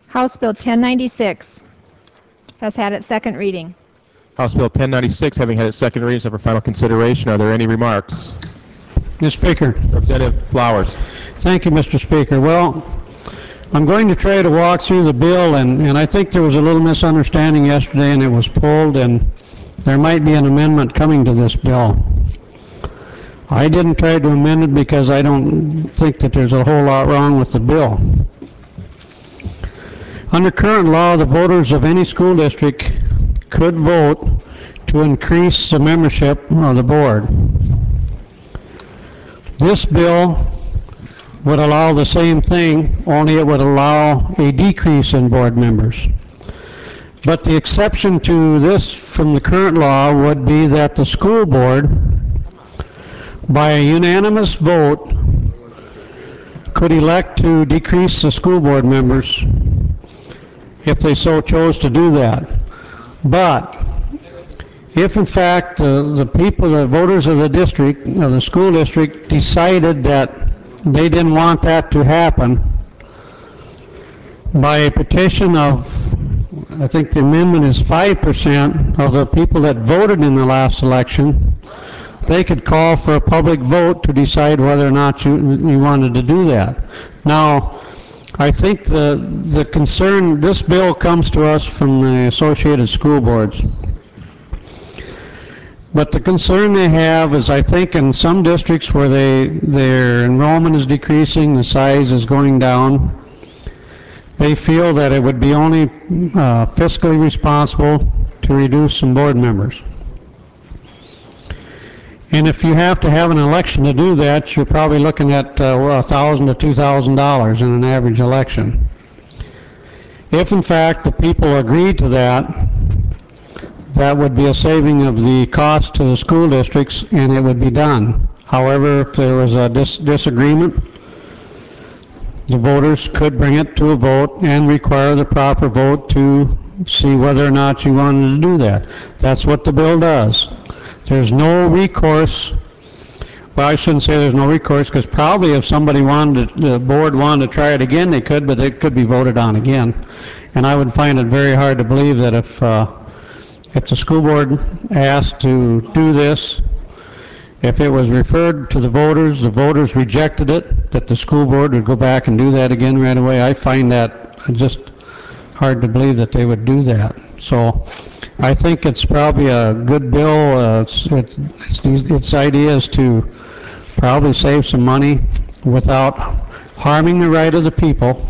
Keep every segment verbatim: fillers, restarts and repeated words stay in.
House Bill ten ninety-six has had its second reading. House Bill ten ninety-six having had its second reading for final consideration. Are there any remarks? Mister Speaker. Representative Flowers. Thank you, Mister Speaker. Well, I'm going to try to walk through the bill, and, and I think there was a little misunderstanding yesterday, and it was pulled, and there might be an amendment coming to this bill. I didn't try to amend it because I don't think that there's a whole lot wrong with the bill. Under current law, the voters of any school district could vote to increase the membership of the board. This bill would allow the same thing, only it would allow a decrease in board members. But the exception to this from the current law would be that the school board, by a unanimous vote, could elect to decrease the school board members if they so chose to do that. But if in fact uh, the people, the voters of the district, of the school district, decided that they didn't want that to happen, by a petition of, I think the amendment is five percent of the people that voted in the last election, they could call for a public vote to decide whether or not you, you wanted to do that. Now, I think the, the concern, this bill comes to us from the Associated School Boards. But the concern they have is, I think in some districts where they, their enrollment is decreasing, the size is going down, they feel that it would be only uh, fiscally responsible to reduce some board members. And if you have to have an election to do that, you're probably looking at uh, one thousand to two thousand dollars in an average election. If in fact the people agree to that, that would be a saving of the cost to the school districts, and it would be done. However, if there was a dis disagreement, the voters could bring it to a vote and require the proper vote to see whether or not you wanted to do that. That's what the bill does. There's no recourse. Well, I shouldn't say there's no recourse, because probably if somebody wanted to, the board wanted to try it again, they could, but it could be voted on again. And I would find it very hard to believe that if uh, if the school board asked to do this, if it was referred to the voters, the voters rejected it, that the school board would go back and do that again right away. I find that just hard to believe that they would do that. So I think it's probably a good bill. Uh, it's, it's, it's, its idea is to probably save some money without harming the right of the people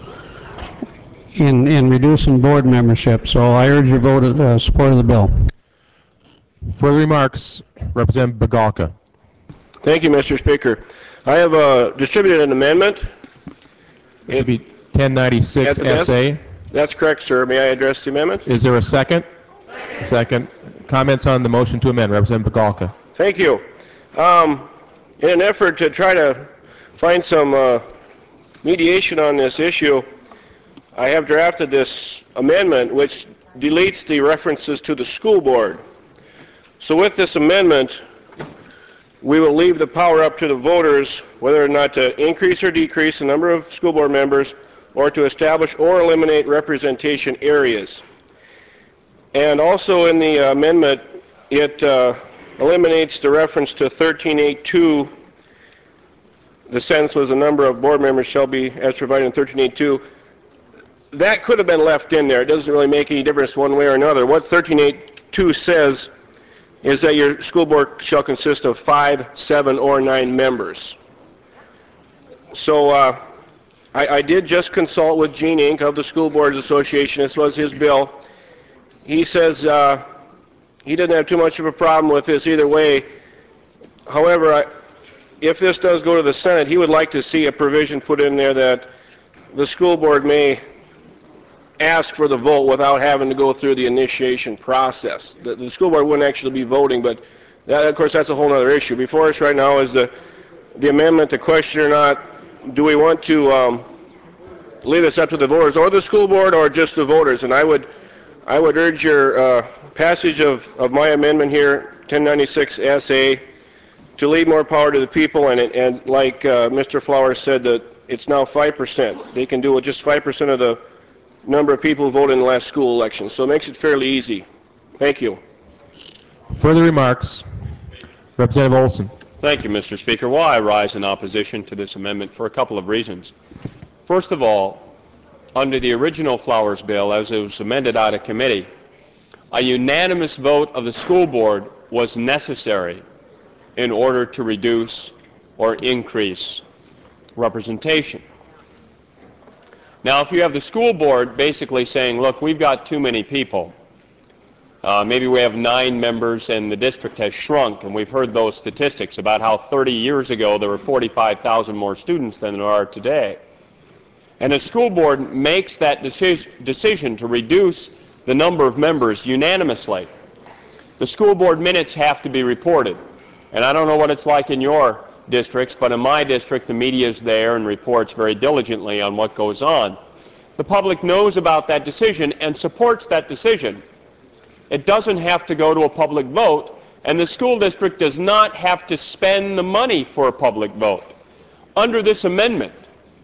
in, in reducing board membership. So I urge your vote uh, support of the bill. Further remarks, Representative Bagalka. Thank you, Mister Speaker. I have uh, distributed an amendment. This would be ten ninety-six S A. That's correct, sir. May I address the amendment? Is there a second? Second. Second. Comments on the motion to amend, Representative Bagalka. Thank you. Um, in an effort to try to find some uh, mediation on this issue, I have drafted this amendment which deletes the references to the school board. So with this amendment, we will leave the power up to the voters whether or not to increase or decrease the number of school board members, or to establish or eliminate representation areas. And also in the uh, amendment, it uh, eliminates the reference to thirteen eighty-two. The sentence was the number of board members shall be as provided in thirteen eighty-two. That could have been left in there. It doesn't really make any difference one way or another. What thirteen eighty-two says is that your school board shall consist of five, seven, or nine members. So uh, I, I did just consult with Gene Inc of the School Boards Association. This was his bill. He says uh, he didn't have too much of a problem with this either way. However, I, if this does go to the Senate, he would like to see a provision put in there that the school board may ask for the vote without having to go through the initiation process. The, the school board wouldn't actually be voting, but that, of course that's a whole other issue. Before us right now is the, the amendment to question or not, do we want to um, leave this up to the voters or the school board or just the voters? And I would, I would urge your uh, passage of, of my amendment here, ten ninety-six S A, to leave more power to the people, and, it, and like uh, Mister Flowers said, that it's now five percent. They can do it just five percent of the number of people who voted in the last school election, so it makes it fairly easy. Thank you. Further remarks? Representative Olson. Thank you, Mister Speaker. Well, I rise in opposition to this amendment for a couple of reasons. First of all, under the original Flowers bill, as it was amended out of committee, a unanimous vote of the school board was necessary in order to reduce or increase representation. Now, if you have the school board basically saying, look, we've got too many people, Uh, maybe we have nine members and the district has shrunk, and we've heard those statistics about how thirty years ago there were forty-five thousand more students than there are today. And the school board makes that deci- decision to reduce the number of members unanimously. The school board minutes have to be reported. And I don't know what it's like in your districts, but in my district the media is there and reports very diligently on what goes on. The public knows about that decision and supports that decision. It doesn't have to go to a public vote, and the school district does not have to spend the money for a public vote. Under this amendment,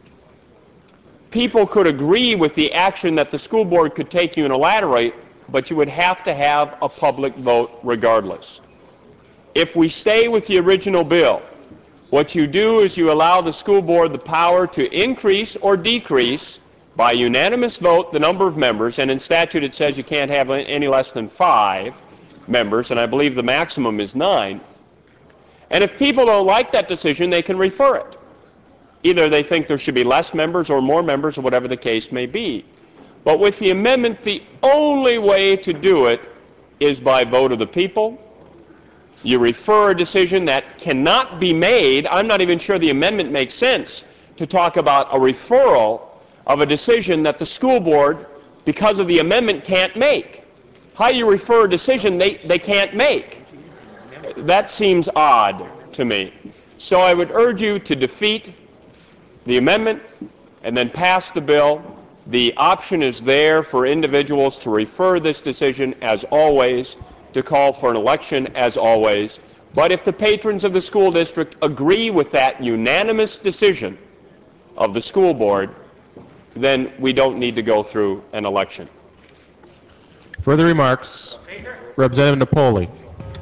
people could agree with the action that the school board could take unilaterally, but you would have to have a public vote regardless. If we stay with the original bill, what you do is you allow the school board the power to increase or decrease by unanimous vote the number of members, and in statute it says you can't have any less than five members, and I believe the maximum is nine. And if people don't like that decision, they can refer it. Either they think there should be less members or more members, or whatever the case may be. But with the amendment, the only way to do it is by vote of the people. You refer a decision that cannot be made. I'm not even sure the amendment makes sense to talk about a referral of a decision that the school board, because of the amendment, can't make. How you refer a decision they, they can't make? That seems odd to me. So I would urge you to defeat the amendment and then pass the bill. The option is there for individuals to refer this decision as always, to call for an election as always. But if the patrons of the school district agree with that unanimous decision of the school board, then we don't need to go through an election. Further remarks? Representative Napoli.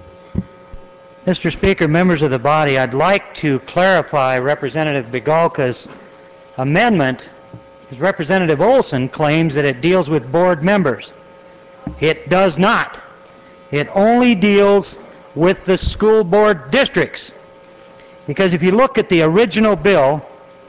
Mister Speaker, members of the body, I'd like to clarify Representative Bigalka's amendment, because Representative Olson claims that it deals with board members. It does not. It only deals with the school board districts. Because if you look at the original bill,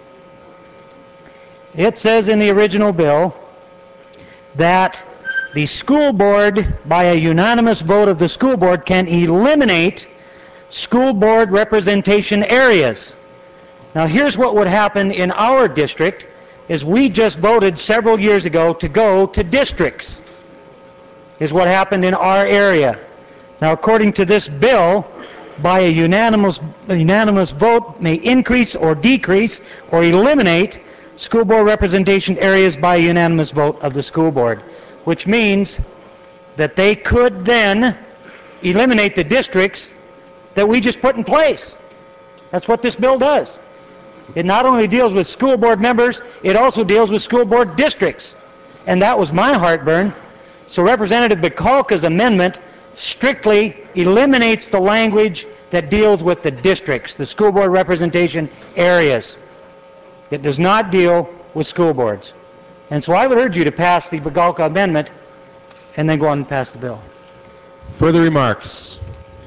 it says in the original bill that the school board, by a unanimous vote of the school board, can eliminate school board representation areas. Now here's what would happen in our district, is we just voted several years ago to go to districts, is what happened in our area. Now according to this bill, by a unanimous, a unanimous vote may increase or decrease or eliminate school board representation areas by a unanimous vote of the school board, which means that they could then eliminate the districts that we just put in place. That's what this bill does. It not only deals with school board members, it also deals with school board districts. And that was my heartburn. So Representative Bigalka's amendment strictly eliminates the language that deals with the districts, the school board representation areas. It does not deal with school boards. And so I would urge you to pass the Bigalka amendment and then go on and pass the bill. Further remarks?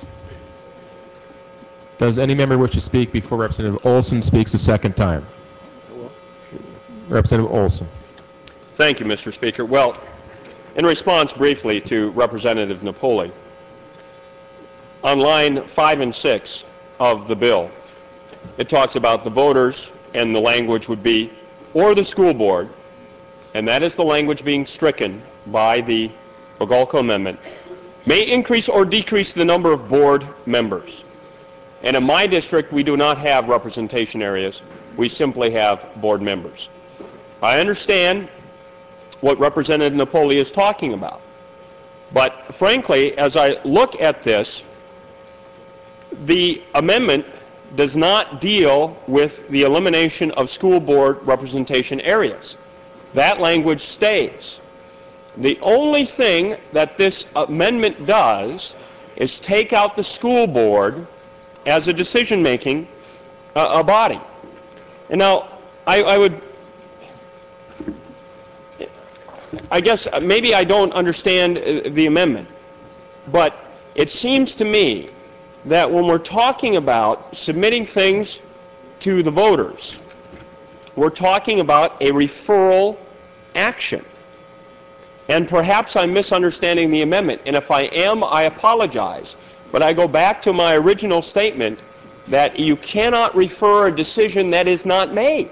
Does any member wish to speak before Representative Olson speaks a second time? Representative Olson. Thank you, Mister Speaker. Well, in response briefly to Representative Napoli, on line five and six of the bill, it talks about the voters, and the language would be, or the school board, and that is the language being stricken by the Bigalka amendment, may increase or decrease the number of board members. And in my district, we do not have representation areas. We simply have board members. I understand what Representative Napoli is talking about. But frankly, as I look at this, the amendment does not deal with the elimination of school board representation areas. That language stays. The only thing that this amendment does is take out the school board as a decision-making uh, a body. And now, I, I would, I guess maybe I don't understand uh, the amendment, but it seems to me that when we're talking about submitting things to the voters, we're talking about a referral action. And perhaps I'm misunderstanding the amendment, and if I am, I apologize. But I go back to my original statement that you cannot refer a decision that is not made.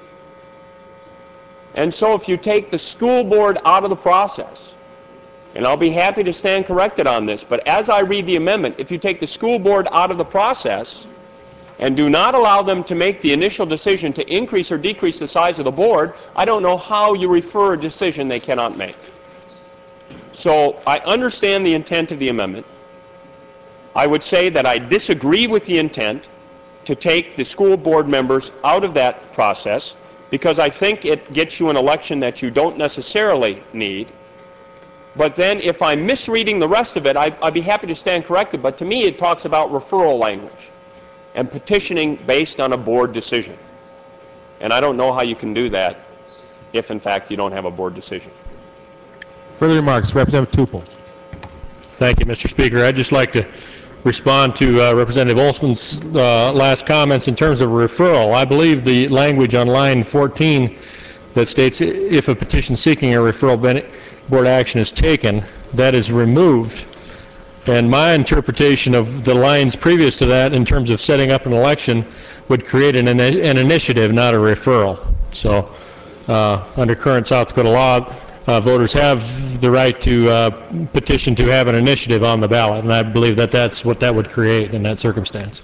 And so if you take the school board out of the process, and I'll be happy to stand corrected on this, but as I read the amendment, if you take the school board out of the process and do not allow them to make the initial decision to increase or decrease the size of the board, I don't know how you refer a decision they cannot make. So I understand the intent of the amendment. I would say that I disagree with the intent to take the school board members out of that process, because I think it gets you an election that you don't necessarily need. But then if I'm misreading the rest of it, I, I'd be happy to stand corrected. But to me, it talks about referral language and petitioning based on a board decision. And I don't know how you can do that if, in fact, you don't have a board decision. Further remarks, Representative Tupel. Thank you, Mister Speaker. I'd just like to respond to uh, Representative Olsman's uh, last comments in terms of referral. I believe the language on line fourteen that states if a petition seeking a referral board action is taken, that is removed. And my interpretation of the lines previous to that in terms of setting up an election would create an, an initiative, not a referral. So uh, under current South Dakota law, Uh, voters have the right to uh, petition to have an initiative on the ballot, and I believe that that's what that would create in that circumstance.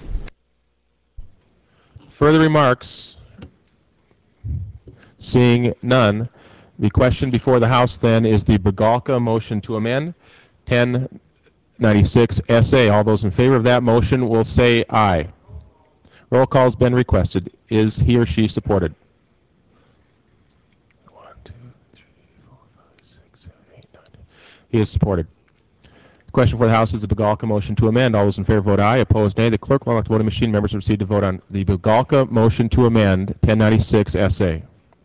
Further remarks? Seeing none, the question before the House then is the Bogalka motion to amend ten ninety-six S A. All those in favor of that motion will say aye. Roll call has been requested. Is he or she supported? He is supported. The question for the House is the Bogalka motion to amend. All those in favor vote aye. Opposed, nay. The clerk will elect voting machine. Members proceed to vote on the Bogalka motion to amend ten ninety-six S A.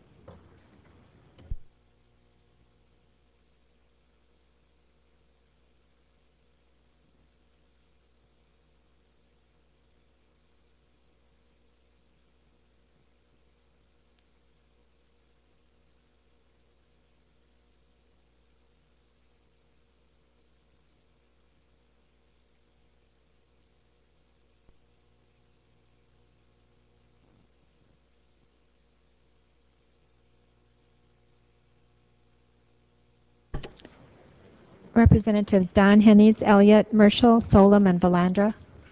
Representatives Don Hennies, Elliott, Merschel, Solem, and Valandra.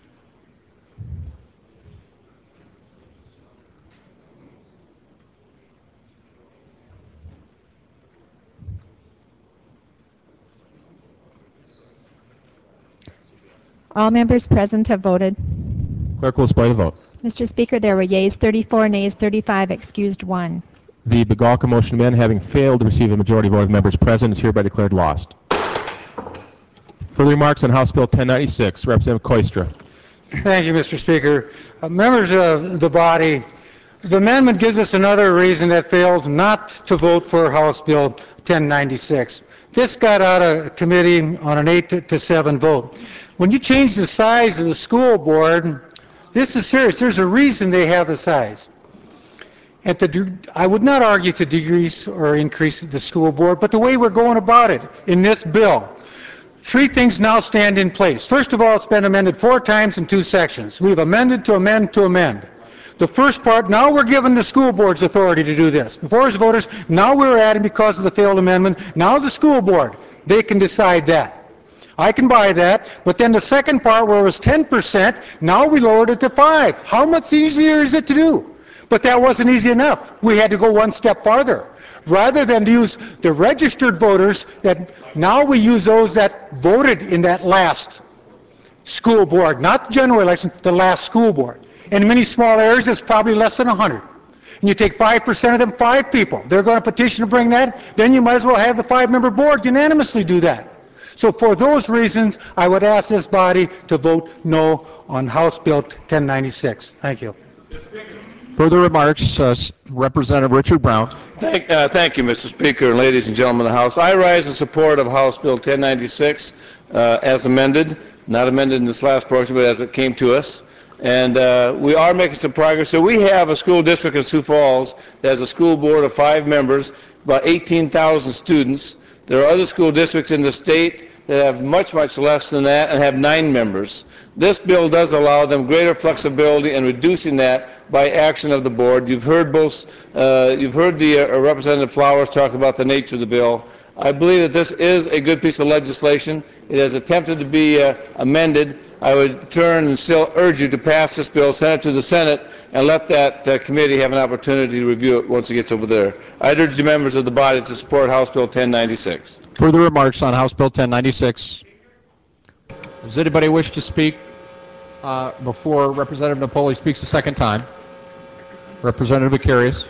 All members present have voted. Clerk will display the vote. Mister Speaker, there were yeas thirty-four, nays thirty-five, excused one. The Bogalka motion to amend, having failed to receive a majority vote of members present, is hereby declared lost. Further remarks on House Bill ten ninety-six. Representative Koistra. Thank you, Mister Speaker. Uh, members of the body, the amendment gives us another reason that failed not to vote for House Bill ten ninety-six. This got out of committee on an eight to seven vote. When you change the size of the school board, this is serious. There's a reason they have the size. At the, I would not argue to decrease or increase the school board, but the way we're going about it in this bill, three things now stand in place. First of all, it's been amended four times in two sections. We've amended to amend to amend. The first part, now we're giving the school board's authority to do this. Before as voters, now we're adding, because of the failed amendment, now the school board, they can decide that. I can buy that, but then the second part where it was ten percent, now we lowered it to five. How much easier is it to do? But that wasn't easy enough. We had to go one step farther. Rather than use the registered voters, that now we use those that voted in that last school board, not the general election, the last school board. In many small areas, it's probably less than one hundred. and you take five percent of them, five people, they're going to petition to bring that, then you might as well have the five-member board unanimously do that. So for those reasons, I would ask this body to vote no on House Bill ten ninety-six. Thank you. Further remarks, uh, Representative Richard Brown. Thank, uh, thank you, Mister Speaker, and ladies and gentlemen of the House. I rise in support of House Bill ten ninety-six uh, as amended, not amended in this last portion, but as it came to us. And uh, we are making some progress. So we have a school district in Sioux Falls that has a school board of five members, about eighteen thousand students. There are other school districts in the state that have much, much less than that and have nine members. This bill does allow them greater flexibility in reducing that by action of the board. You've heard both, uh, you've heard the uh, Representative Flowers talk about the nature of the bill. I believe that this is a good piece of legislation. It has attempted to be uh, amended. I would turn and still urge you to pass this bill, send it to the Senate, and let that uh, committee have an opportunity to review it once it gets over there. I'd urge the members of the body to support House Bill ten ninety-six. Further remarks on House Bill ten ninety-six. Does anybody wish to speak uh, before Representative Napoli speaks a second time? Representative Vicarious.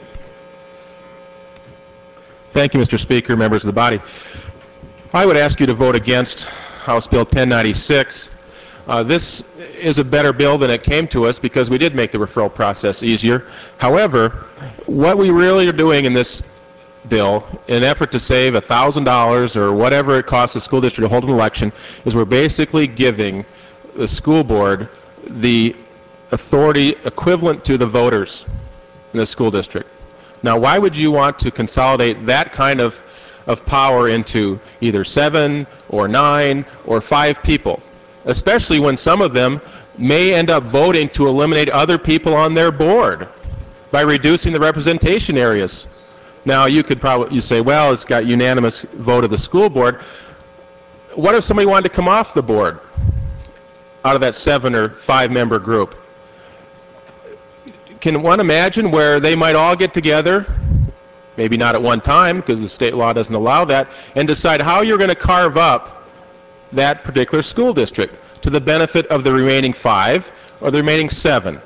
Thank you, Mister Speaker, members of the body. I would ask you to vote against House Bill ten ninety-six. Uh, this is a better bill than it came to us because we did make the referral process easier. However, what we really are doing in this bill, in an effort to save one thousand dollars or whatever it costs the school district to hold an election, is we're basically giving the school board the authority equivalent to the voters in the school district. Now, why would you want to consolidate that kind of, of power into either seven or nine or five people, especially when some of them may end up voting to eliminate other people on their board by reducing the representation areas? Now, you could probably you say, well, it's got unanimous vote of the school board. What if somebody wanted to come off the board out of that seven or five member group? Can one imagine where they might all get together, maybe not at one time because the state law doesn't allow that, and decide how you're going to carve up that particular school district to the benefit of the remaining five or the remaining seven?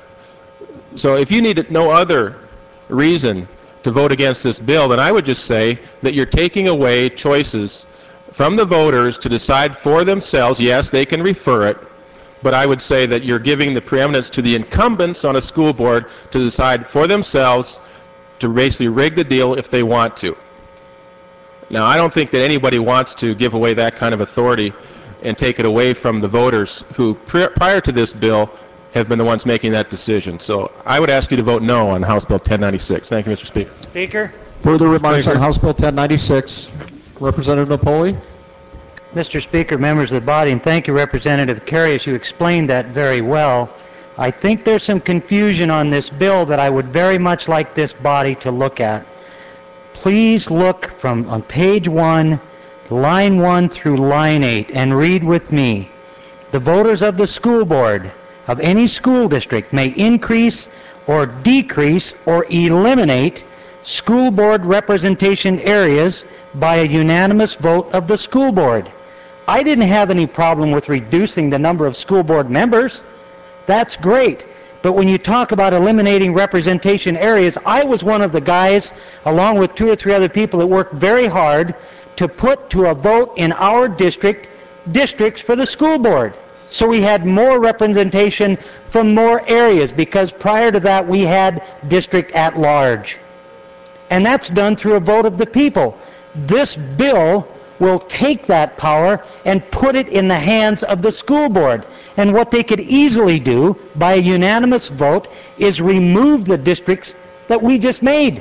So if you need no other reason to vote against this bill, then I would just say that you're taking away choices from the voters to decide for themselves. Yes, they can refer it, but I would say that you're giving the preeminence to the incumbents on a school board to decide for themselves to basically rig the deal if they want to. Now, I don't think that anybody wants to give away that kind of authority and take it away from the voters who, prior to this bill, have been the ones making that decision. So I would ask you to vote no on House Bill ten ninety-six. Thank you, Mister Speaker. Speaker? Further remarks Speaker. on House Bill ten ninety-six. Representative Napoli. Mister Speaker, members of the body, and thank you, Representative Carius. You explained that very well. I think there's some confusion on this bill that I would very much like this body to look at. Please look from on page one, line one through line eight, and read with me. The voters of the school board of any school district may increase or decrease or eliminate school board representation areas by a unanimous vote of the school board. I didn't have any problem with reducing the number of school board members. That's great. But when you talk about eliminating representation areas, I was one of the guys, along with two or three other people, that worked very hard to put to a vote in our district districts for the school board. So we had more representation from more areas, because prior to that we had district at large. And that's done through a vote of the people. This bill will take that power and put it in the hands of the school board. And what they could easily do by a unanimous vote is remove the districts that we just made.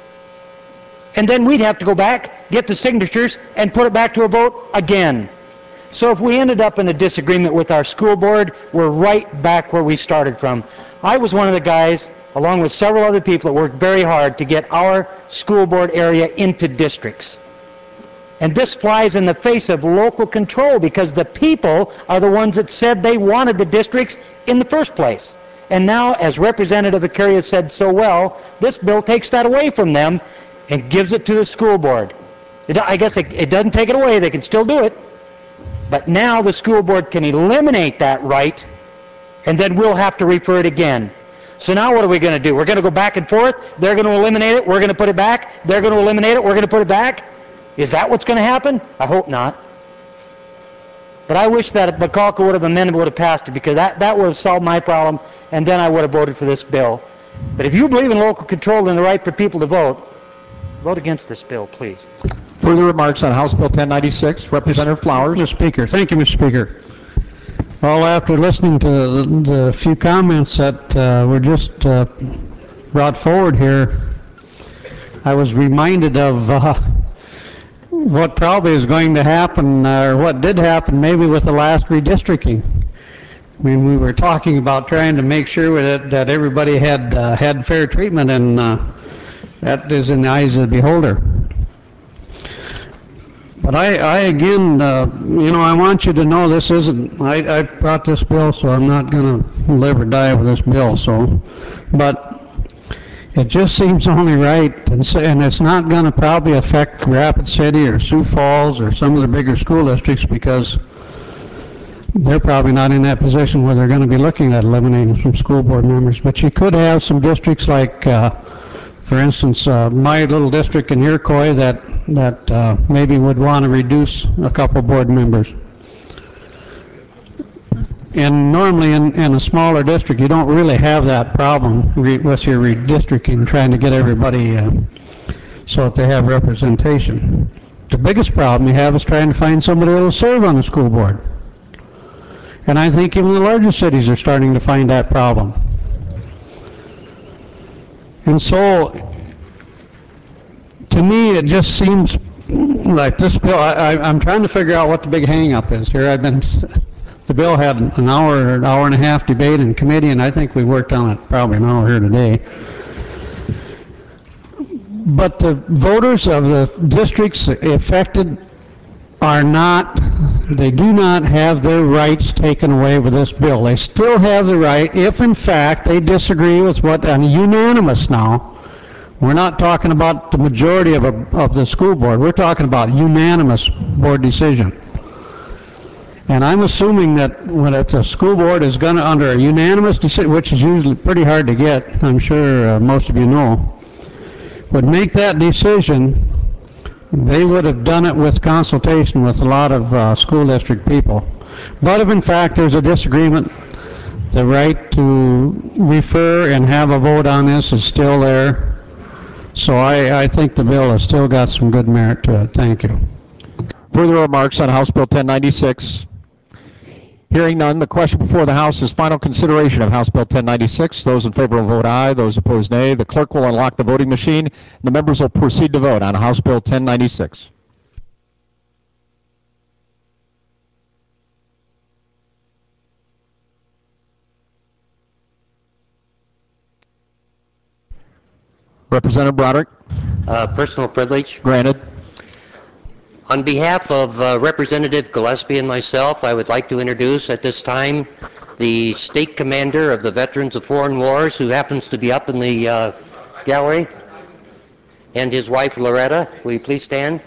And then we'd have to go back, get the signatures, and put it back to a vote again. So if we ended up in a disagreement with our school board, we're right back where we started from. I was one of the guys, along with several other people, that worked very hard to get our school board area into districts. And this flies in the face of local control, because the people are the ones that said they wanted the districts in the first place. And now, as Representative Vicarious said so well, this bill takes that away from them and gives it to the school board. It, I guess it, it doesn't take it away, they can still do it. But now the school board can eliminate that right, and then we'll have to refer it again. So now what are we going to do? We're going to go back and forth. They're going to eliminate it. We're going to put it back. They're going to eliminate it. We're going to put it back. Is that what's going to happen? I hope not. But I wish that Bacalca would have amended, would have passed it, because that, that would have solved my problem, and then I would have voted for this bill. But if you believe in local control and the right for people to vote, vote against this bill, please. Further remarks on House Bill ten ninety-six. Representative Flowers. Mister Speaker. Thank you, Mister Speaker. Well, after listening to the, the few comments that uh, were just uh, brought forward here, I was reminded of uh, what probably is going to happen, uh, or what did happen maybe with the last redistricting. I mean, we were talking about trying to make sure that, that everybody had uh, had fair treatment, and uh, that is in the eyes of the beholder. But I, I again, uh, you know, I want you to know this isn't, I, I brought this bill, so I'm not going to live or die with this bill, so, but it just seems only right, and, so, and it's not going to probably affect Rapid City or Sioux Falls or some of the bigger school districts, because they're probably not in that position where they're going to be looking at eliminating some school board members. But you could have some districts like, uh, for instance, uh, my little district in Iroquois that that uh, maybe would want to reduce a couple board members. And normally in, in a smaller district, you don't really have that problem re with your redistricting, trying to get everybody uh, so that they have representation. The biggest problem you have is trying to find somebody that will serve on the school board. And I think even the larger cities are starting to find that problem. And so, to me, it just seems like this bill, I, I, I'm trying to figure out what the big hang-up is here. I've been, the bill had an hour or an hour and a half debate in committee, and I think we worked on it probably an hour here today. But the voters of the districts affected are not, they do not have their rights taken away with this bill. They still have the right, if in fact they disagree with what, and unanimous now, we're not talking about the majority of, a, of the school board, we're talking about unanimous board decision. And I'm assuming that when if the school board is going to, under a unanimous decision, which is usually pretty hard to get, I'm sure uh, most of you know, would make that decision, they would have done it with consultation with a lot of uh, school district people. But if in fact there's a disagreement, the right to refer and have a vote on this is still there. So I, I think the bill has still got some good merit to it. Thank you. Further remarks on House Bill ten ninety-six. Hearing none, the question before the House is final consideration of House Bill ten ninety-six. Those in favor will vote aye. Those opposed, nay. The clerk will unlock the voting machine, and the members will proceed to vote on House Bill ten ninety-six. Representative Broderick. Uh, personal privilege. Granted. On behalf of uh, Representative Gillespie and myself, I would like to introduce at this time the State Commander of the Veterans of Foreign Wars, who happens to be up in the uh, gallery, and his wife Loretta. Will you please stand?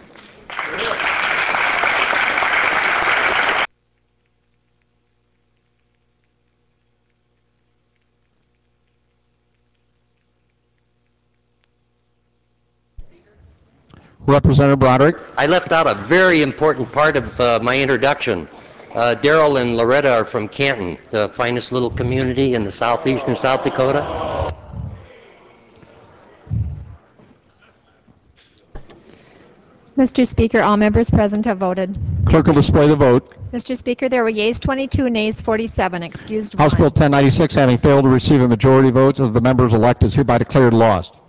Representative Broderick. I left out a very important part of uh, my introduction. Uh, Daryl and Loretta are from Canton, the finest little community in the southeastern South Dakota. Mister Speaker, all members present have voted. Clerk will display the vote. Mister Speaker, there were yeas twenty-two, nays forty-seven, excused House one. Bill ten ninety-six, having failed to receive a majority of votes of the members elect, is hereby declared lost.